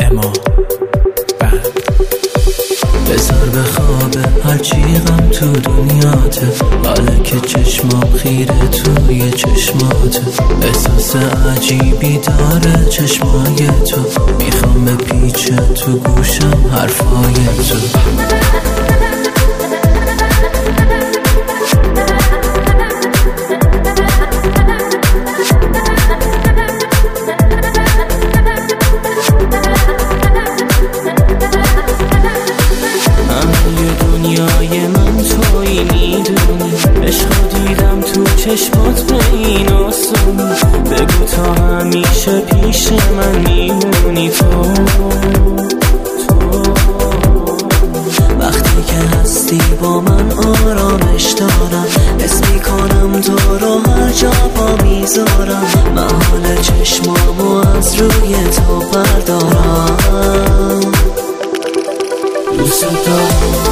اما بذار به خوابه هرچی غم تو دنیاته، حالا که چشمام خیره توی چشماته. احساس عجیبی داره چشمای تو، میخوام به پیچه تو گوشم حرفای تو. چشمات به این آسون، بگو تا همیشه پیش من میمونی تو. وقتی که هستی با من آرامش دارم، حس میکنم تو رو هر جا پا میذارم. من حال چشمامو از روی تو بردارم. دوست دارم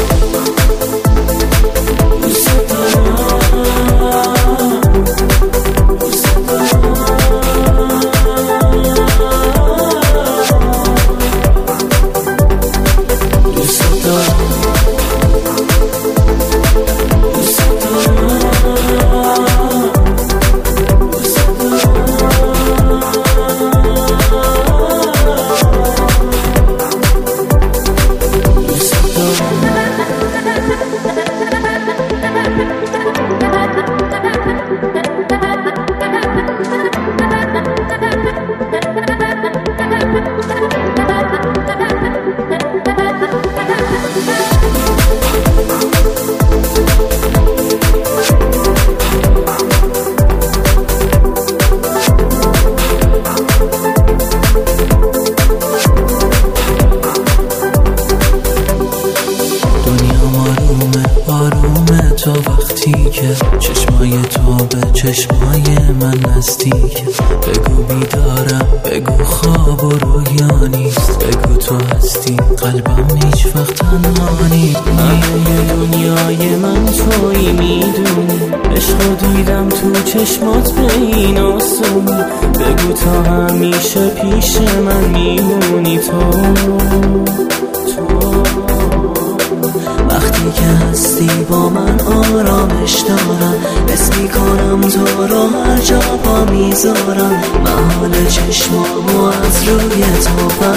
تا وقتی که چشمای تو به چشمای من نزدیکه. بگو بیدارم، بگو خواب و رویا نیست، بگو تو هستی قلبم هیچ وقت تنها نیست. همه دنیای من تویی میدونی، عشقو دیدم تو چشمات به این آسون، بگو تا همیشه پیش من میمونی تو. وقتی که هستی با من آرامش دارم، حس میکنم تو رو هر جا پا میذارم. من حال چشمامو از روی تو